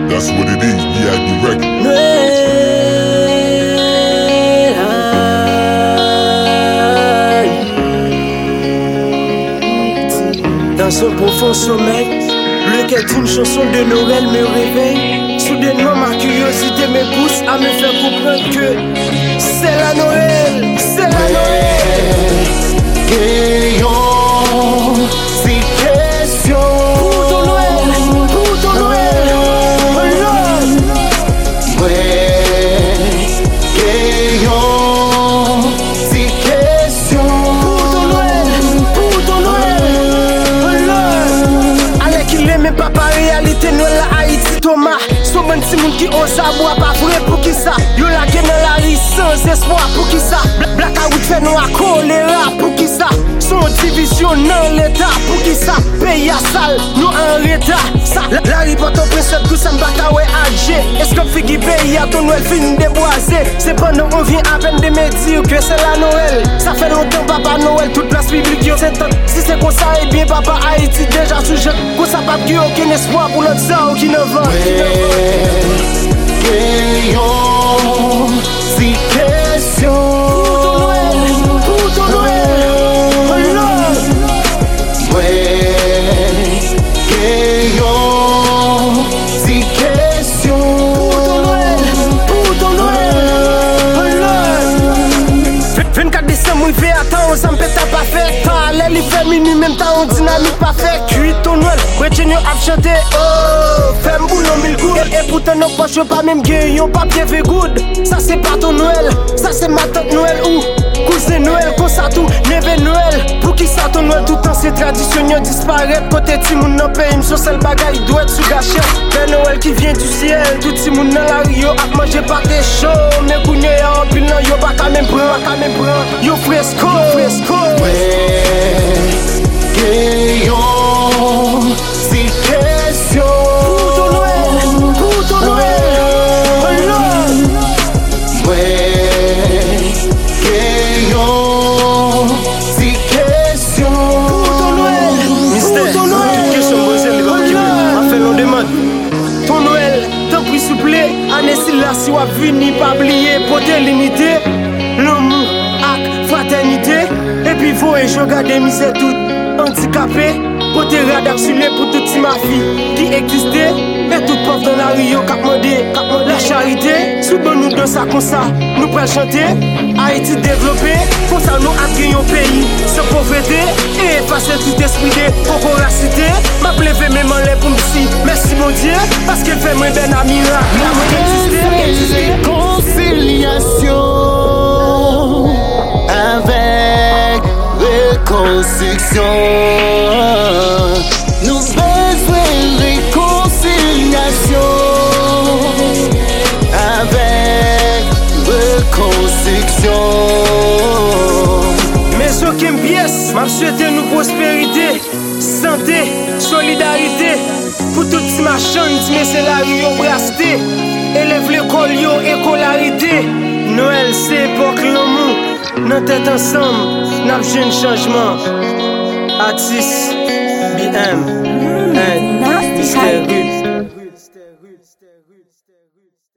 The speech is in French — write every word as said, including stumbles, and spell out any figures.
That's what it is, B I B record. Dans un profond sommeil, lequel d'une chanson de Noël me réveille. Soudainement ma curiosité me pousse à me faire comprendre que c'est la Noël, c'est la Noël. Ayons ces questions pour ton Noël, pour ton Noël, oh Lord. Ouais, ayons ces questions pour ton Noël, pour ton Noël, oh Lord. Allez qu'il est même pas par réalité Noël à Haïti Thomas. So bon ti moun ki ose boire pas vrai pour qui ça. Yo la gen dans la rue sans espoir pour qui ça. Black out fait nous à choléra pour qui ça. Son division dans l'état pour qui ça. Pays à sale, nous en retard. Ça, la, la ripote au principe tout ça m'baka ouais agé. Est-ce qu'on fait qui paye à ton Noël fin déboisé. C'est pendant on vient à peine de me dire que c'est la Noël. Ça fait longtemps papa Noël, toute place publique yo c'est tant. Si c'est comme ça, eh bien papa Haïti déjà sujet. Pour ça pas qu'il y a aucun espoir pour l'autre ça qui ne va. Ayons ces questions pour ton Noël, pour ton Noël, oh Lord. Ouais, ayons ces questions pour ton Noël, pour ton Noël, oh Lord. vingt-quatre décembre, il fait attendre, ça me pète pas fait. Allez, il fait minuit, même temps, on dynamique pas fait. Cuit ton Noël, retenez à chanter, oh, fais boulot mille gouttes. Et pourtant, nos poches, pas même gay, yon papier fait good. Ça, c'est pas ton Noël, ça, c'est ma tante Noël ou cousin Noël, comme ça tout, neveu Noël. Pour qui ça ton Noël, tout temps, c'est traditionnel disparaître. Côté Timoun, non paye, m'sur seul bagay, il doit être sous gâchette. Père Noël qui vient du ciel, tout Timoun dans la rue, yo, ap manger pas des chaud. Mais kounye en pile, non, yo, pas quand même prendre, quand même prendre. Yo, fresco, fresco. Ayons ces questions pour ton Noël, pour ton Noël, oh Lord. Ouais, ayons ces questions Pour ton Noël, mystère, pour ton Noël, toute question posée, les gars qui veulent, fait l'on demande. Ton Noël, tant pis souple, année si là si wap vini, pas oublier, poter l'unité, l'amour, ak, fraternité, et puis faut et je garde misère tout handicapé, poter radar sur les pour toute ma fille qui existait, et toute pauvre dans la rue, yo, kap mandé, kap mandé la charité, sous bon nous dans ça comme ça, nous pral chanter, Haïti développé, comme ça nous accueillons au pays, sans pauvreté, et effacer tout esprit de concoracité, m'a levé même en l'air pour me dire, merci mon Dieu, parce qu'il fait moins ben à miracle, réconciliation avec reconstruction. Nous besoin de réconciliation avec reconstruction. Mais aucune pièce, m'a souhaité nous prospérité, santé, solidarité. Pour toute ma chance, mais c'est la rue au brasté. Élève l'école yo, écolarité. Noël c'est époque l'amour. Nos têtes ensemble, n'a jeune changement. Artiste, B M, and Mister Rude.